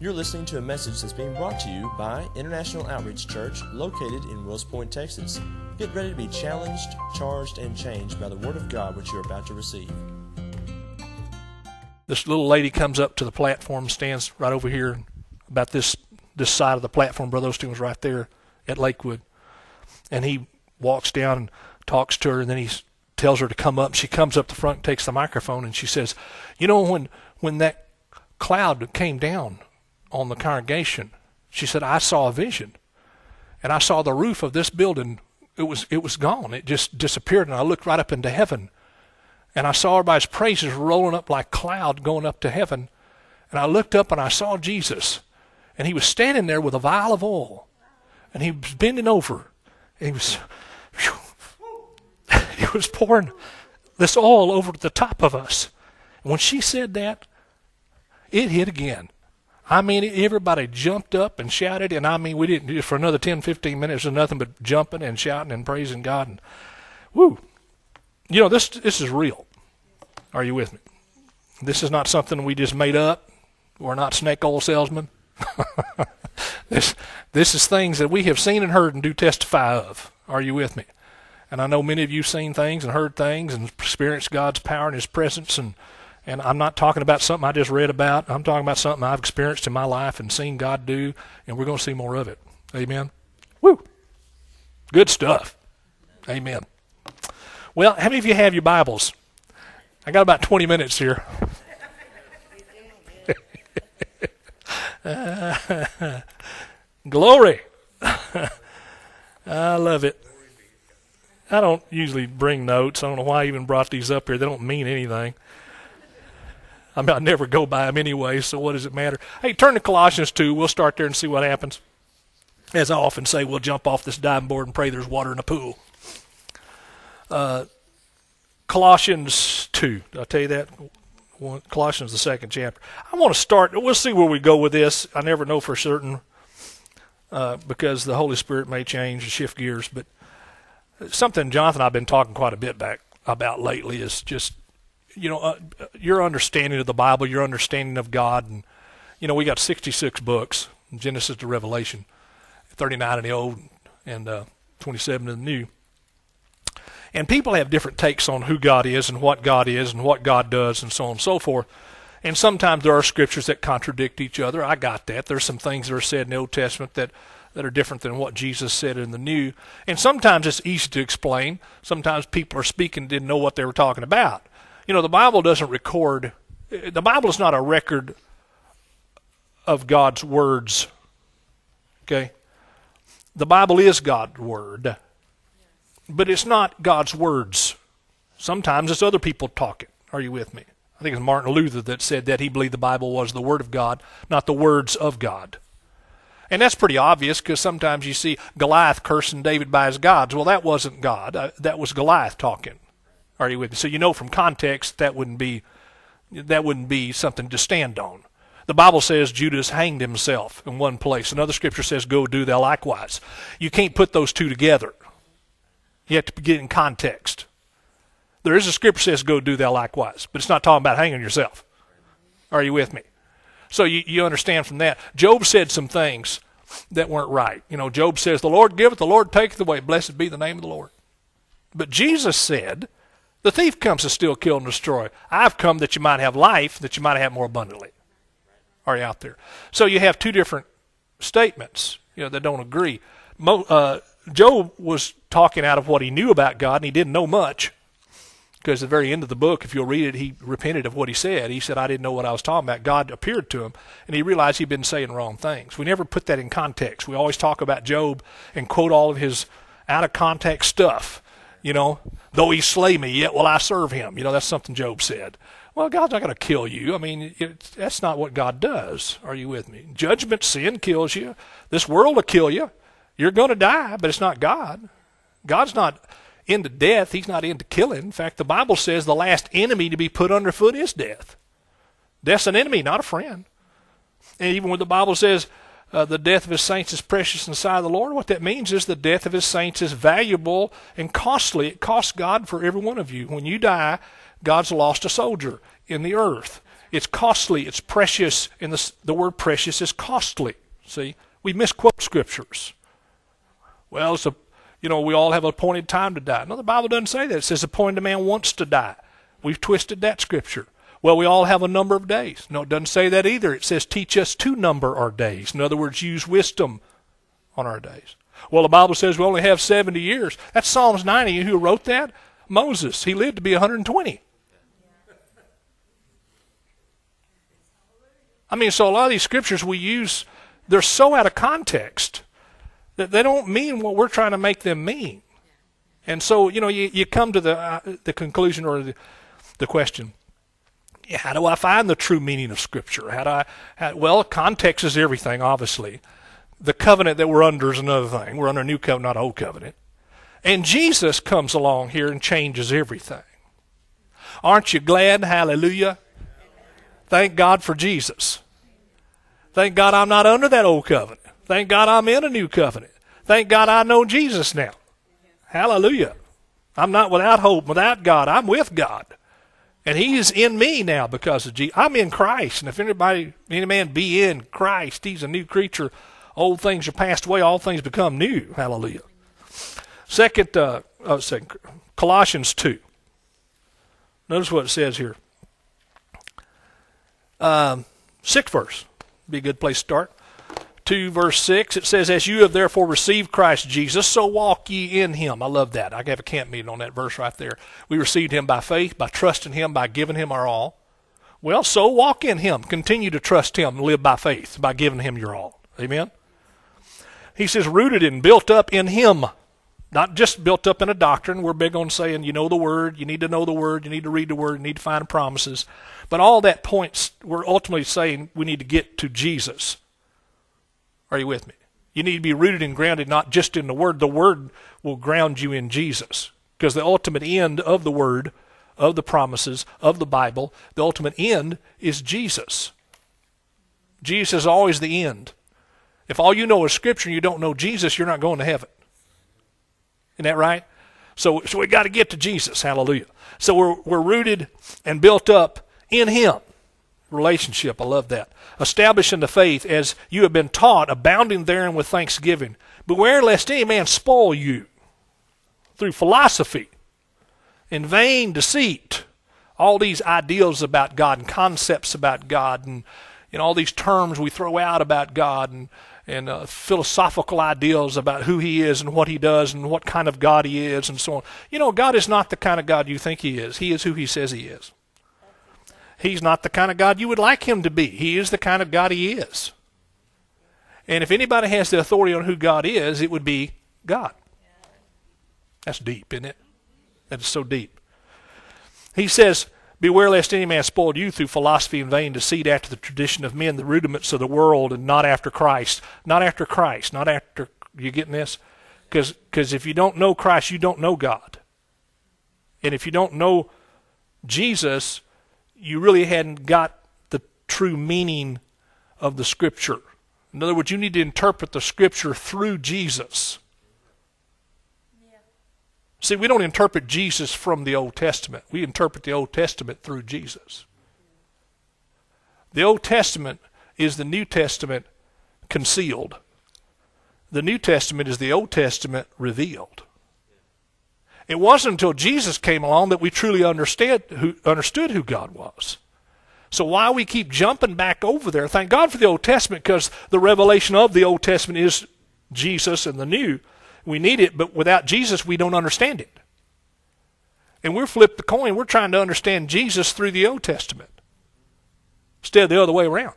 You're listening to a message that's being brought to you by International Outreach Church, located in Wills Point, Texas. Get ready to be challenged, charged, and changed by the Word of God which you're about to receive. This little lady comes up to the platform, stands right over here, about this side of the platform. Brother Osteen was right there at Lakewood. And he walks down and talks to her, and then he tells her to come up. She comes up the front and takes the microphone, and she says, you know, when that cloud came down on the congregation, she said, I saw a vision, and I saw the roof of this building. It was gone. It just disappeared, and I looked right up into heaven, and I saw everybody's praises rolling up like cloud going up to heaven, and I looked up and I saw Jesus, and he was standing there with a vial of oil, and he was bending over, and he was pouring this oil over the top of us. And when she said that, it hit again. I mean, everybody jumped up and shouted, and I mean, we didn't do it for another 10, 15 minutes of nothing but jumping and shouting and praising God. And woo! You know, this is real. Are you with me? This is not something we just made up. We're not snake oil salesmen. This is things that we have seen and heard and do testify of. Are you with me? And I know many of you have seen things and heard things and experienced God's power and His presence, and I'm not talking about something I just read about. I'm talking about something I've experienced in my life and seen God do, and we're going to see more of it. Amen? Woo! Good stuff. Amen. Well, how many of you have your Bibles? I got about 20 minutes here. Glory! I love it. I don't usually bring notes. I don't know why I even brought these up here. They don't mean anything. I mean, I never go by them anyway, so what does it matter? Hey, turn to Colossians 2. We'll start there and see what happens. As I often say, we'll jump off this diving board and pray there's water in the pool. Colossians 2. Did I tell you that? Colossians, the second chapter. I want to start. We'll see where we go with this. I never know for certain because the Holy Spirit may change and shift gears. But something Jonathan and I have been talking quite a bit about lately is just, you know, your understanding of the Bible, your understanding of God. And, you know, we got 66 books, Genesis to Revelation, 39 in the Old and 27 in the New. And people have different takes on who God is and what God does and so on and so forth. And sometimes there are scriptures that contradict each other. I got that. There's some things that are said in the Old Testament that are different than what Jesus said in the New. And sometimes it's easy to explain. Sometimes people are speaking and didn't know what they were talking about. You know, the Bible doesn't record. The Bible is not a record of God's words. Okay? The Bible is God's word. But it's not God's words. Sometimes it's other people talking. Are you with me? I think it's Martin Luther that said that he believed the Bible was the Word of God, not the words of God. And that's pretty obvious because sometimes you see Goliath cursing David by his gods. Well, that wasn't God. That was Goliath talking. Are you with me? So you know from context that wouldn't be something to stand on. The Bible says Judas hanged himself in one place. Another scripture says, go do thou likewise. You can't put those two together. You have to get in context. There is a scripture that says, go do thou likewise, but it's not talking about hanging yourself. Are you with me? So you understand from that. Job said some things that weren't right. You know, Job says, the Lord giveth, the Lord taketh away. Blessed be the name of the Lord. But Jesus said, the thief comes to steal, kill, and destroy. I've come that you might have life, that you might have more abundantly. Are you out there? So you have two different statements, you know, that don't agree. Job was talking out of what he knew about God, and he didn't know much. Because at the very end of the book, if you'll read it, he repented of what he said. He said, I didn't know what I was talking about. God appeared to him, and he realized he'd been saying wrong things. We never put that in context. We always talk about Job and quote all of his out-of-context stuff. You know, though he slay me, yet will I serve him. You know, that's something Job said. Well, God's not going to kill you. I mean, that's not what God does. Are you with me? Judgment, sin kills you. This world will kill you. You're going to die, but it's not God. God's not into death. He's not into killing. In fact, the Bible says the last enemy to be put underfoot is death. Death's an enemy, not a friend. And even when the Bible says the death of his saints is precious in the sight of the Lord, what that means is the death of his saints is valuable and costly. It costs God for every one of you. When you die, God's lost a soldier in the earth. It's costly. It's precious. And the word precious is costly. See, we misquote scriptures. Well, we all have an appointed time to die. No, the Bible doesn't say that. It says appointed man wants to die. We've twisted that scripture. Well, we all have a number of days. No, it doesn't say that either. It says teach us to number our days. In other words, use wisdom on our days. Well, the Bible says we only have 70 years. That's Psalms 90. Who wrote that? Moses. He lived to be 120. So a lot of these scriptures we use, they're so out of context that they don't mean what we're trying to make them mean. And so, you come to the conclusion or the question, how do I find the true meaning of Scripture? Well, context is everything, obviously. The covenant that we're under is another thing. We're under a new covenant, not old covenant. And Jesus comes along here and changes everything. Aren't you glad? Hallelujah. Thank God for Jesus. Thank God I'm not under that old covenant. Thank God I'm in a new covenant. Thank God I know Jesus now. Hallelujah. I'm not without hope, without God. I'm with God. And He is in me now because of Jesus. I'm in Christ. And if any man be in Christ, he's a new creature. Old things are passed away. All things become new. Hallelujah. Colossians 2. Notice what it says here. 6th verse. Be a good place to start. 2 verse 6, it says, as you have therefore received Christ Jesus, so walk ye in Him. I love that. I have a camp meeting on that verse right there. We received Him by faith, by trusting Him, by giving Him our all. Well, so walk in Him. Continue to trust Him, live by faith, by giving Him your all. Amen? He says, rooted and built up in Him. Not just built up in a doctrine. We're big on saying, you know the Word, you need to know the Word, you need to read the Word, you need to find promises. But all that points, we're ultimately saying we need to get to Jesus. Are you with me? You need to be rooted and grounded not just in the Word. The Word will ground you in Jesus. Because the ultimate end of the Word, of the promises, of the Bible, the ultimate end is Jesus. Jesus is always the end. If all you know is Scripture and you don't know Jesus, you're not going to heaven. Isn't that right? So we got to get to Jesus. Hallelujah. So we're rooted and built up in Him. Relationship, I love that. Establishing the faith as you have been taught, abounding therein with thanksgiving. Beware lest any man spoil you through philosophy and vain deceit. All these ideals about God and concepts about God and all these terms we throw out about God and philosophical ideals about who He is and what He does and what kind of God He is and so on. God is not the kind of God you think He is. He is who He says He is. He's not the kind of God you would like Him to be. He is the kind of God He is. And if anybody has the authority on who God is, it would be God. That's deep, isn't it? That is so deep. He says, beware lest any man spoil you through philosophy and vain deceit after the tradition of men, the rudiments of the world, and not after Christ. Not after Christ. Not after, you getting this? Because if you don't know Christ, you don't know God. And if you don't know Jesus, you really hadn't got the true meaning of the Scripture. In other words, you need to interpret the Scripture through Jesus. Yeah. See, we don't interpret Jesus from the Old Testament. We interpret the Old Testament through Jesus. The Old Testament is the New Testament concealed. The New Testament is the Old Testament revealed. It wasn't until Jesus came along that we truly understood who God was. So why we keep jumping back over there, thank God for the Old Testament, because the revelation of the Old Testament is Jesus and the New. We need it, but without Jesus we don't understand it. And we're flipped the coin. We're trying to understand Jesus through the Old Testament instead of the other way around.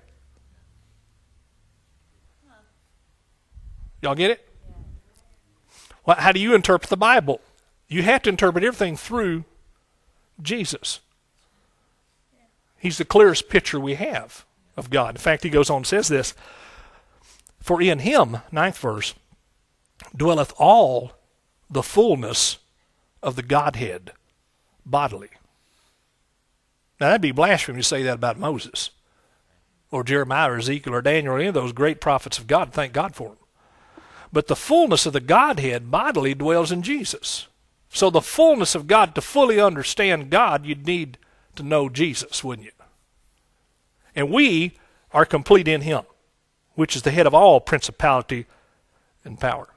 Y'all get it? Well, how do you interpret the Bible? You have to interpret everything through Jesus. He's the clearest picture we have of God. In fact, he goes on and says this, for in Him, 9th verse, dwelleth all the fullness of the Godhead bodily. Now that'd be blasphemy to say that about Moses or Jeremiah or Ezekiel or Daniel or any of those great prophets of God. Thank God for them. But the fullness of the Godhead bodily dwells in Jesus. So the fullness of God, to fully understand God, you'd need to know Jesus, wouldn't you? And we are complete in him, which is the head of all principality and power.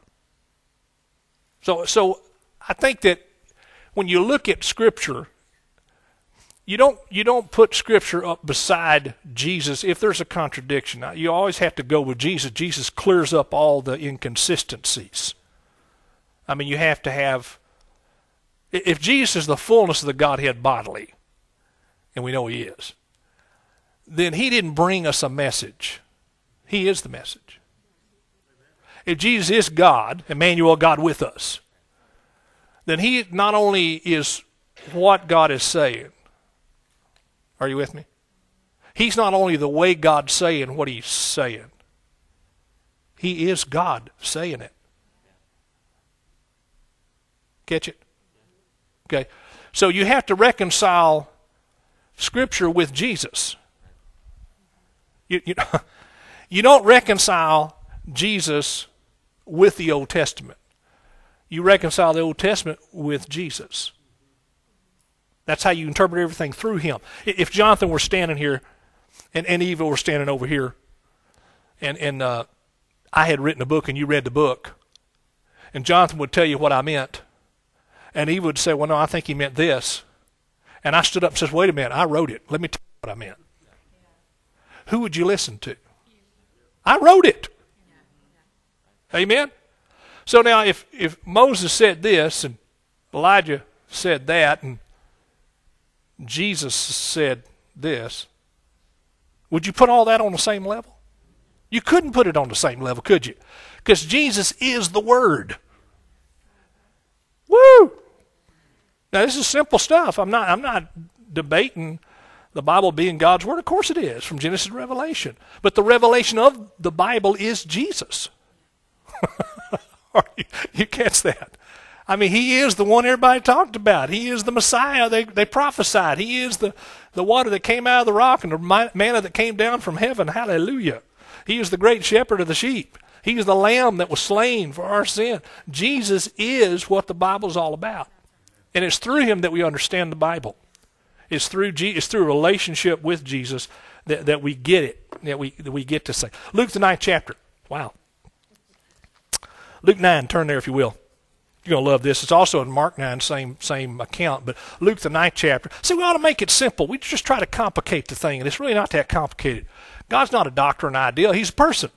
So I think that when you look at Scripture, you don't put Scripture up beside Jesus if there's a contradiction. Now, you always have to go with Jesus. Jesus clears up all the inconsistencies. I mean, you have to have... If Jesus is the fullness of the Godhead bodily, and we know he is, then he didn't bring us a message. He is the message. If Jesus is God, Emmanuel, God with us, then he not only is what God is saying. Are you with me? He's not only the way God's saying what he's saying. He is God saying it. Catch it? Okay. So you have to reconcile Scripture with Jesus. You don't reconcile Jesus with the Old Testament. You reconcile the Old Testament with Jesus. That's how you interpret everything through him. If Jonathan were standing here and Eva were standing over here and I had written a book and you read the book, and Jonathan would tell you what I meant, and Eva would say, well, no, I think he meant this. And I stood up and said, wait a minute, I wrote it. Let me tell you what I meant. Who would you listen to? I wrote it. Amen? So now if Moses said this and Elijah said that and Jesus said this, would you put all that on the same level? You couldn't put it on the same level, could you? Because Jesus is the Word. Woo! Now this is simple stuff. I'm not debating the Bible being God's Word. Of course it is, from Genesis to Revelation. But the revelation of the Bible is Jesus. You catch that? I mean, he is the one everybody talked about. He is the Messiah they prophesied. He is the water that came out of the rock and the manna that came down from heaven. Hallelujah. He is the great shepherd of the sheep. He is the lamb that was slain for our sin. Jesus is what the Bible is all about. And it's through him that we understand the Bible. It's through a relationship with Jesus that we get it, that we get to say. Luke the 9th chapter. Wow. Luke 9, turn there if you will. You're going to love this. It's also in Mark 9, same account, but Luke the 9th chapter. See, we ought to make it simple. We just try to complicate the thing, and it's really not that complicated. God's not a doctrine idea. He's a person.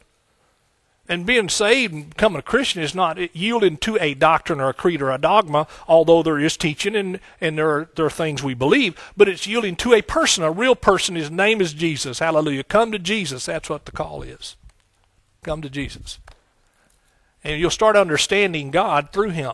And being saved and becoming a Christian is not yielding to a doctrine or a creed or a dogma, although there is teaching and there are things we believe, but it's yielding to a person, a real person. His name is Jesus. Hallelujah. Come to Jesus. That's what the call is. Come to Jesus. And you'll start understanding God through him.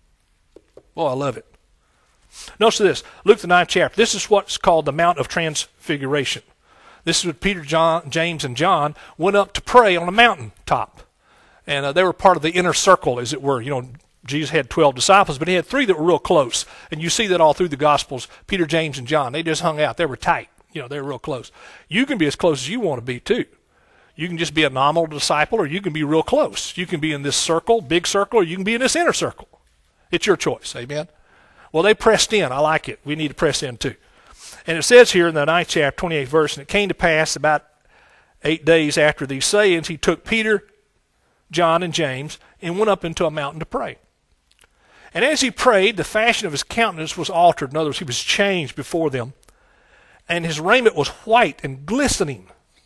Boy, I love it. Notice this, Luke the 9th chapter. This is what's called the Mount of Transfiguration. This is when Peter, James, and John went up to pray on a mountaintop. And they were part of the inner circle, as it were. You know, Jesus had 12 disciples, but he had 3 that were real close. And you see that all through the Gospels. Peter, James, and John, they just hung out. They were tight. You know, they were real close. You can be as close as you want to be, too. You can just be a nominal disciple, or you can be real close. You can be in this circle, big circle, or you can be in this inner circle. It's your choice. Amen? Well, they pressed in. I like it. We need to press in, too. And it says here in the 9th chapter, 28th verse, and it came to pass about 8 days after these sayings, he took Peter, John, and James, and went up into a mountain to pray. And as he prayed, the fashion of his countenance was altered. In other words, he was changed before them. And his raiment was white and glistening,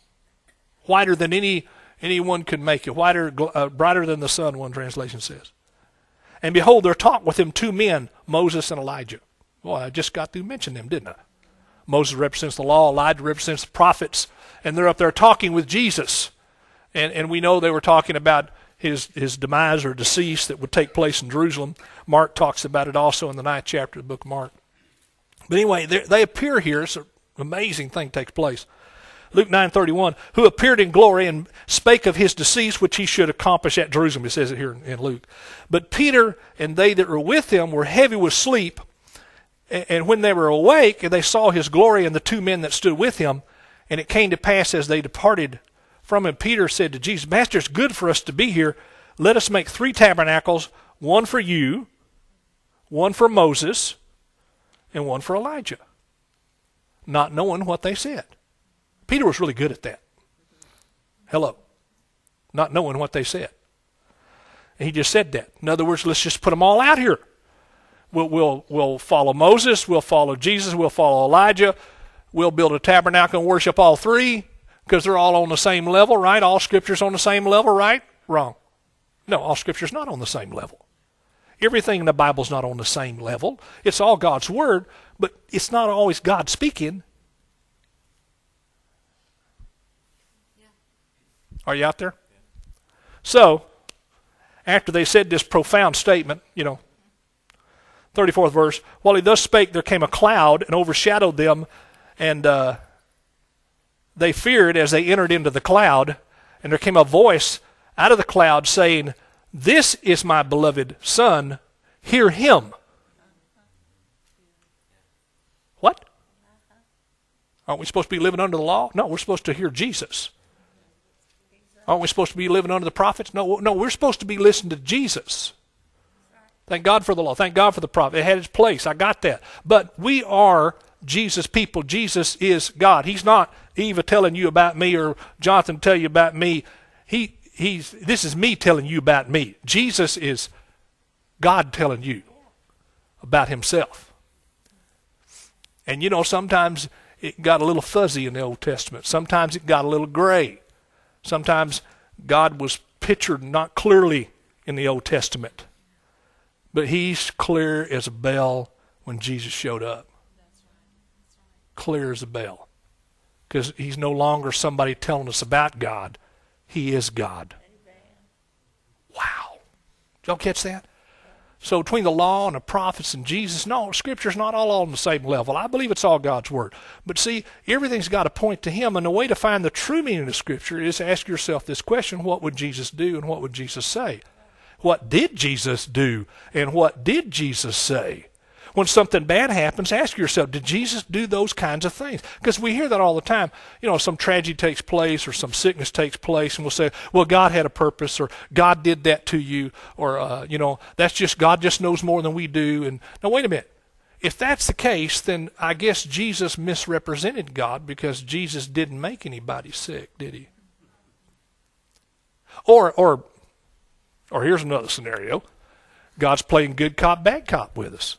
whiter than anyone could make it, brighter than the sun, one translation says. And behold, there talked with him 2 men, Moses and Elijah. Boy, I just got to mention them, didn't I? Moses represents the law, Elijah represents the prophets, and they're up there talking with Jesus. And we know they were talking about his demise or decease that would take place in Jerusalem. Mark talks about it also in the 9th chapter of the book of Mark. But anyway, they appear here. It's an amazing thing takes place. Luke 9:31, who appeared in glory and spake of his decease, which he should accomplish at Jerusalem. It says it here in Luke. But Peter and they that were with him were heavy with sleep. And when they were awake, they saw his glory and the 2 men that stood with him. And it came to pass as they departed from him, Peter said to Jesus, Master, it's good for us to be here. Let us make 3 tabernacles, one for you, one for Moses, and one for Elijah. Not knowing what they said. Peter was really good at that. Hello. Not knowing what they said. And he just said that. In other words, let's just put them all out here. We'll follow Moses. We'll follow Jesus. We'll follow Elijah. We'll build a tabernacle and worship all three because they're all on the same level, right? All Scripture's on the same level, right? Wrong. No, all Scripture's not on the same level. Everything in the Bible's not on the same level. It's all God's Word, but it's not always God speaking. Yeah. Are you out there? Yeah. So, after they said this profound statement, 34th verse, while he thus spake, there came a cloud and overshadowed them, and they feared as they entered into the cloud, and there came a voice out of the cloud saying, "This is my beloved Son, hear him." What? Aren't we supposed to be living under the law? No, we're supposed to hear Jesus. Aren't we supposed to be living under the prophets? No, we're supposed to be listening to Jesus. Thank God for the law. Thank God for the prophet. It had its place. I got that. But we are Jesus people. Jesus is God. He's not Eva telling you about me or Jonathan tell you about me. This is me telling you about me. Jesus is God telling you about himself. And sometimes it got a little fuzzy in the Old Testament. Sometimes it got a little gray. Sometimes God was pictured not clearly in the Old Testament. But he's clear as a bell when Jesus showed up. That's right. Clear as a bell. Because he's no longer somebody telling us about God. He is God. Amen. Wow. Did y'all catch that? So between the law and the prophets and Jesus, no, Scripture's not all on the same level. I believe it's all God's Word. But see, everything's got to point to him. And the way to find the true meaning of Scripture is to ask yourself this question: what would Jesus do and what would Jesus say? What did Jesus do and what did Jesus say? When something bad happens, ask yourself, did Jesus do those kinds of things? Because we hear that all the time. Some tragedy takes place or some sickness takes place, and we'll say, well, God had a purpose, or God did that to you, or, that's just, God just knows more than we do. And now, wait a minute. If that's the case, then I guess Jesus misrepresented God, because Jesus didn't make anybody sick, did he? Or here's another scenario. God's playing good cop, bad cop with us.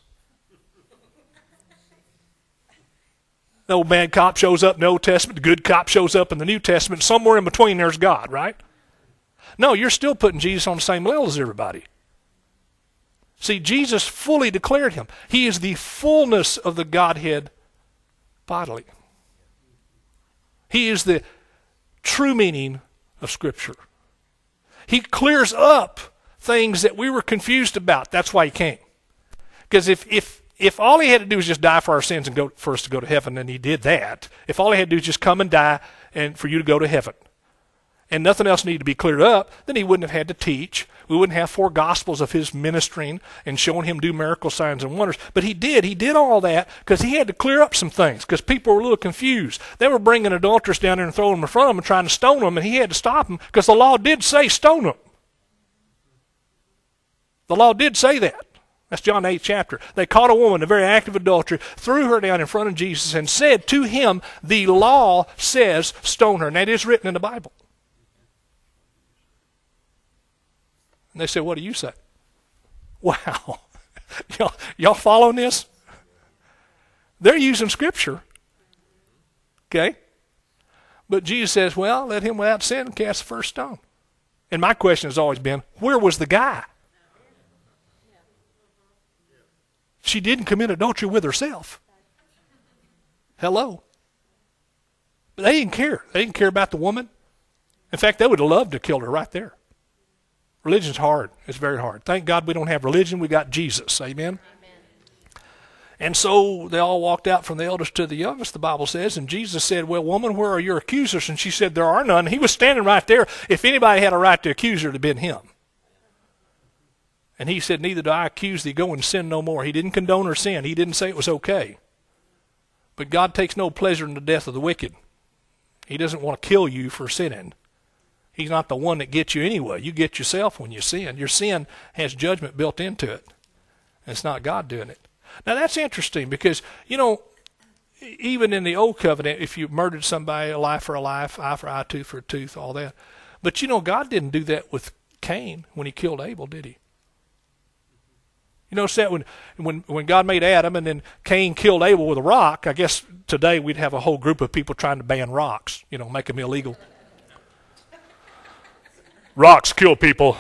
The old bad cop shows up in the Old Testament, the good cop shows up in the New Testament, somewhere in between there's God, right? No, you're still putting Jesus on the same level as everybody. See, Jesus fully declared him. He is the fullness of the Godhead bodily. He is the true meaning of Scripture. He clears up things that we were confused about. That's why he came. Because if all he had to do was just die for our sins and go for us to go to heaven, and he did that, if all he had to do is just come and die and for you to go to heaven, and nothing else needed to be cleared up, then he wouldn't have had to teach. We wouldn't have 4 Gospels of his ministering and showing him do miracle signs and wonders. But he did all that because he had to clear up some things, because people were a little confused. They were bringing adulterers down there and throwing them in front of them and trying to stone them, and he had to stop them because the law did say stone them. The law did say that. That's John 8th chapter. They caught a woman, a very active adultery, threw her down in front of Jesus and said to him, the law says stone her. And that is written in the Bible. And they said, what do you say? Wow. Y'all following this? They're using Scripture. Okay? But Jesus says, well, let him without sin cast the first stone. And my question has always been, where was the guy? She didn't commit adultery with herself. Hello. But they didn't care. They didn't care about the woman. In fact, they would have loved to kill her right there. Religion's hard. It's very hard. Thank God we don't have religion. We got Jesus. Amen? Amen. And so they all walked out from the eldest to the youngest, the Bible says, and Jesus said, well, woman, where are your accusers? And she said, there are none. He was standing right there. If anybody had a right to accuse her, it would have been him. And he said, neither do I accuse thee, go and sin no more. He didn't condone her sin. He didn't say it was okay. But God takes no pleasure in the death of the wicked. He doesn't want to kill you for sinning. He's not the one that gets you anyway. You get yourself when you sin. Your sin has judgment built into it. And it's not God doing it. Now that's interesting because, even in the old covenant, if you murdered somebody, a life for a life, eye for eye, tooth for a tooth, all that. But God didn't do that with Cain when he killed Abel, did he? You notice that when God made Adam and then Cain killed Abel with a rock, I guess today we'd have a whole group of people trying to ban rocks, make them illegal. Rocks kill people.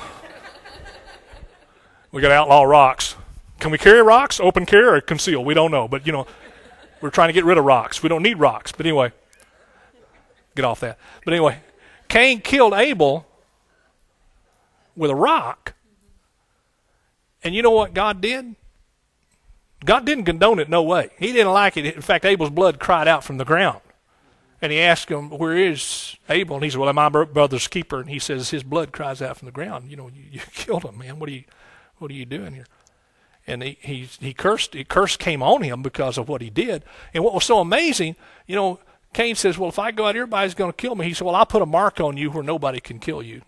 We got to outlaw rocks. Can we carry rocks? Open carry or conceal? We don't know. But, we're trying to get rid of rocks. We don't need rocks. But anyway, get off that. But anyway, Cain killed Abel with a rock. And you know what God did? God didn't condone it, no way. He didn't like it. In fact, Abel's blood cried out from the ground. And he asked him, where is Abel? And he said, well, I'm my brother's keeper. And he says, his blood cries out from the ground. You killed him, man. What are you doing here? And he cursed. Curse came on him because of what he did. And what was so amazing, Cain says, well, if I go out, everybody's going to kill me. He said, well, I'll put a mark on you where nobody can kill you.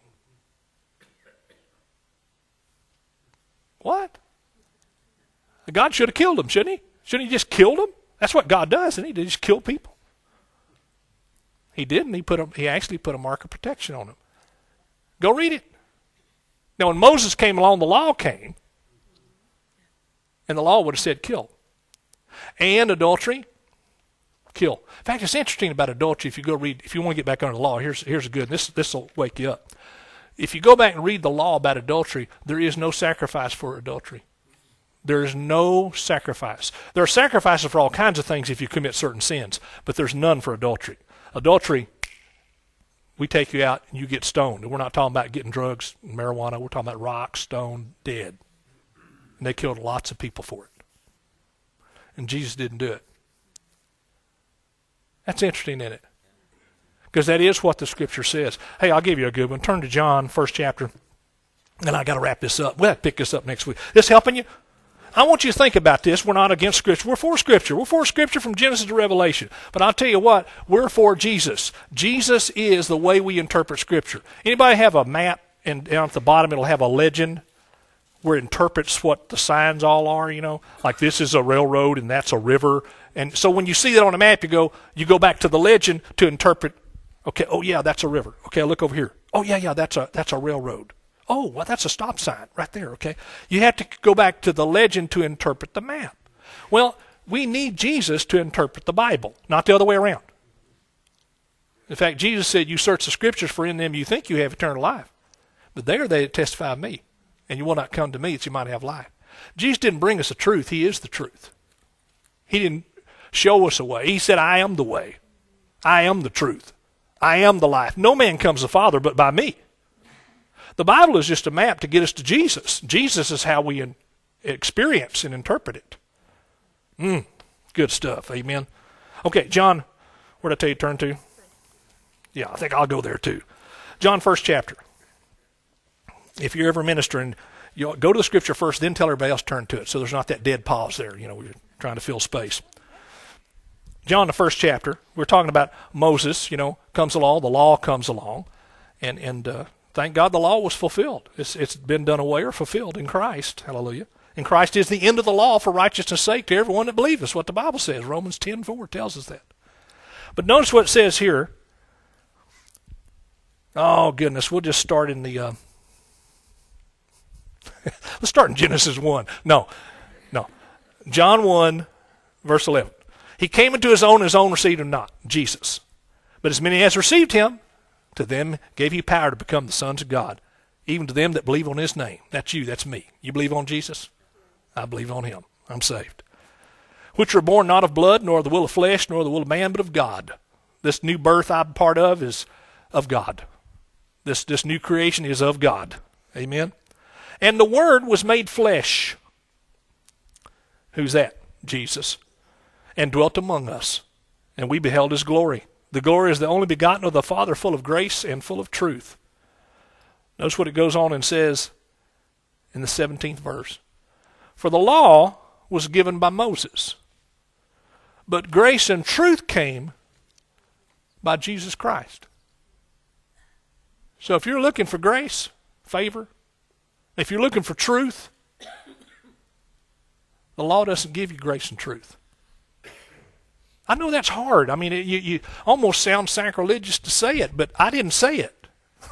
What? God should have killed him, shouldn't he? Shouldn't he just killed him? That's what God does, isn't he? He just kill people. He didn't. He actually put a mark of protection on him. Go read it. Now, when Moses came along, the law came. And the law would have said kill. And adultery, kill. In fact, it's interesting about adultery. If you go read, if you want to get back under the law, here's a good. This will wake you up. If you go back and read the law about adultery, there is no sacrifice for adultery. There is no sacrifice. There are sacrifices for all kinds of things if you commit certain sins, but there's none for adultery. Adultery, we take you out and you get stoned. And we're not talking about getting drugs and marijuana. We're talking about rock, stone, dead. And they killed lots of people for it. And Jesus didn't do it. That's interesting, isn't it? Because that is what the Scripture says. Hey, I'll give you a good one. Turn to John, 1st chapter. And I got to wrap this up. We'll have to pick this up next week. This helping you? I want you to think about this. We're not against Scripture. We're for Scripture. We're for Scripture from Genesis to Revelation. But I'll tell you what, we're for Jesus. Jesus is the way we interpret Scripture. Anybody have a map, and down at the bottom it'll have a legend where it interprets what the signs all are, Like this is a railroad and that's a river. And so when you see that on a map, you go back to the legend to interpret. Okay, oh yeah, that's a river. Okay, look over here. Oh yeah, that's a railroad. Oh, well, that's a stop sign right there, okay? You have to go back to the legend to interpret the map. Well, we need Jesus to interpret the Bible, not the other way around. In fact, Jesus said, you search the Scriptures, for in them you think you have eternal life. But they are they that testify of me, and you will not come to me that you might have life. Jesus didn't bring us the truth. He is the truth. He didn't show us a way. He said, I am the way. I am the truth. I am the life. No man comes to the Father but by me. The Bible is just a map to get us to Jesus. Jesus is how we experience and interpret it. Good stuff. Amen. Okay, John, where did I tell you to turn to? Yeah, I think I'll go there too. John, 1st chapter. If you're ever ministering, you go to the Scripture first, then tell everybody else to turn to it, so there's not that dead pause there. We're trying to fill space. John, the 1st chapter, we're talking about Moses, comes along, the law comes along, and thank God the law was fulfilled. It's been done away or fulfilled in Christ. Hallelujah. And Christ is the end of the law for righteousness' sake to everyone that believes. That's what the Bible says. Romans 10:4 tells us that. But notice what it says here. Oh, goodness. We'll just start in the... Let's start in Genesis 1. No. John 1, verse 11. He came into his own received him not, Jesus. But as many as received him, to them gave he power to become the sons of God, even to them that believe on his name. That's you, that's me. You believe on Jesus? I believe on him. I'm saved. Which were born not of blood, nor of the will of flesh, nor of the will of man, but of God. This new birth I'm part of is of God. This new creation is of God. Amen? And the Word was made flesh. Who's that? Jesus. And dwelt among us. And we beheld his glory. The glory is the only begotten of the Father, full of grace and full of truth. Notice what it goes on and says in the 17th verse. For the law was given by Moses, but grace and truth came by Jesus Christ. So if you're looking for grace, favor, if you're looking for truth, the law doesn't give you grace and truth. I know that's hard. I mean, you almost sound sacrilegious to say it, but I didn't say it.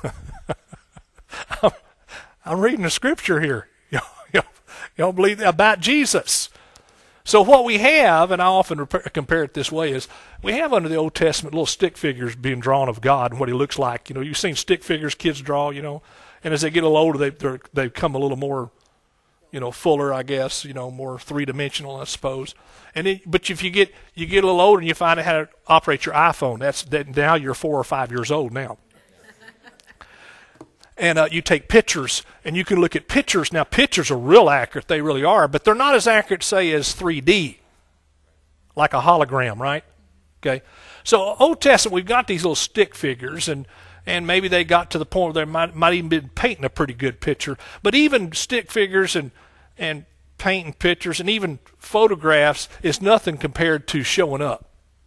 I'm reading the scripture here. Y'all believe that about Jesus? So what we have, and I often compare it this way, is we have under the Old Testament little stick figures being drawn of God and what he looks like. You've seen stick figures kids draw, and as they get a little older, they become a little more, fuller, I guess, more three-dimensional, I suppose. But if you get a little older and you find out how to operate your iPhone, now you're 4 or 5 years old now. And you take pictures, and you can look at pictures. Now, pictures are real accurate. They really are. But they're not as accurate, say, as 3D, like a hologram, right? Okay. So, Old Testament, we've got these little stick figures, and maybe they got to the point where they might even be painting a pretty good picture. But even stick figures and painting pictures and even photographs is nothing compared to showing up.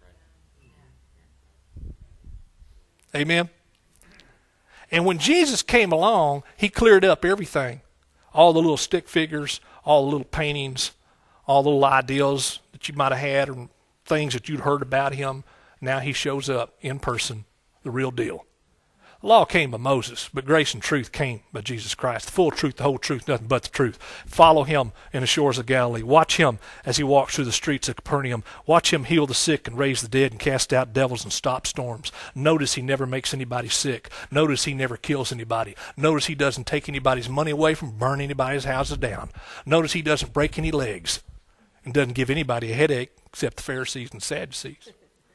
Amen? And when Jesus came along, he cleared up everything. All the little stick figures, all the little paintings, all the little ideals that you might have had and things that you'd heard about him. Now he shows up in person, the real deal. The law came by Moses, but grace and truth came by Jesus Christ. The full truth, the whole truth, nothing but the truth. Follow him in the shores of Galilee. Watch him as he walks through the streets of Capernaum. Watch him heal the sick and raise the dead and cast out devils and stop storms. Notice he never makes anybody sick. Notice he never kills anybody. Notice he doesn't take anybody's money away from burn anybody's houses down. Notice he doesn't break any legs and doesn't give anybody a headache except the Pharisees and Sadducees.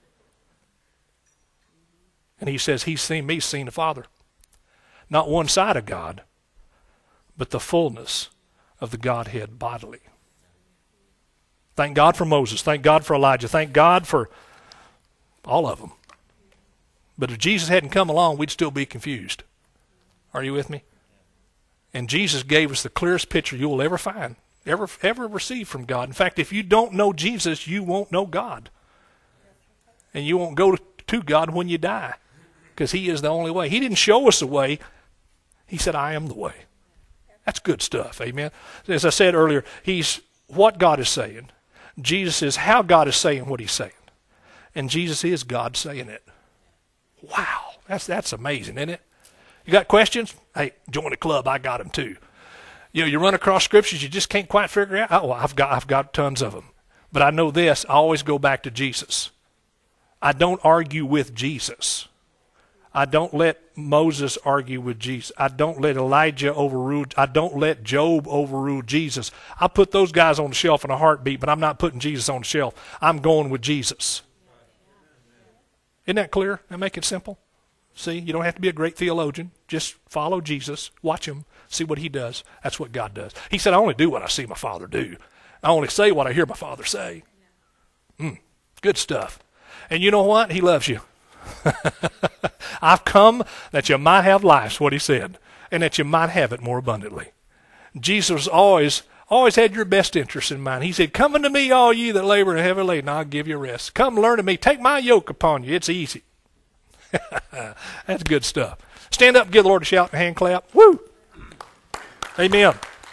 And he says, he's seen me, seen the Father. Not one side of God, but the fullness of the Godhead bodily. Thank God for Moses. Thank God for Elijah. Thank God for all of them. But if Jesus hadn't come along, we'd still be confused. Are you with me? And Jesus gave us the clearest picture you will ever find, ever receive from God. In fact, if you don't know Jesus, you won't know God. And you won't go to God when you die, because he is the only way. He didn't show us the way. He said, I am the way. That's good stuff, amen. As I said earlier, he's what God is saying. Jesus is how God is saying what he's saying. And Jesus is God saying it. Wow, that's amazing, isn't it? You got questions? Hey, join the club. I got them too. You run across scriptures you just can't quite figure out. Oh, I've got tons of them. But I know this, I always go back to Jesus. I don't argue with Jesus. I don't let Moses argue with Jesus. I don't let Elijah overrule. I don't let Job overrule Jesus. I put those guys on the shelf in a heartbeat, but I'm not putting Jesus on the shelf. I'm going with Jesus. Isn't that clear? I make it simple. See, you don't have to be a great theologian. Just follow Jesus, watch him, see what he does. That's what God does. He said, I only do what I see my Father do. I only say what I hear my Father say. Good stuff. And you know what? He loves you. I've come that you might have life, is what he said, and that you might have it more abundantly. Jesus always had your best interest in mind. He said, come unto me, all ye that labor and are heavy laden, and I'll give you rest. Come learn of me. Take my yoke upon you. It's easy. That's good stuff. Stand up and give the Lord a shout and a hand clap. Woo! Amen.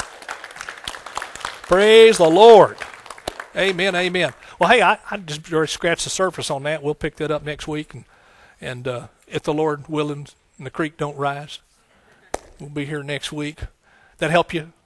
Praise the Lord. Amen, amen. Well, hey, I just scratched the surface on that. We'll pick that up next week. And if the Lord willing and the creek don't rise, we'll be here next week. That help you?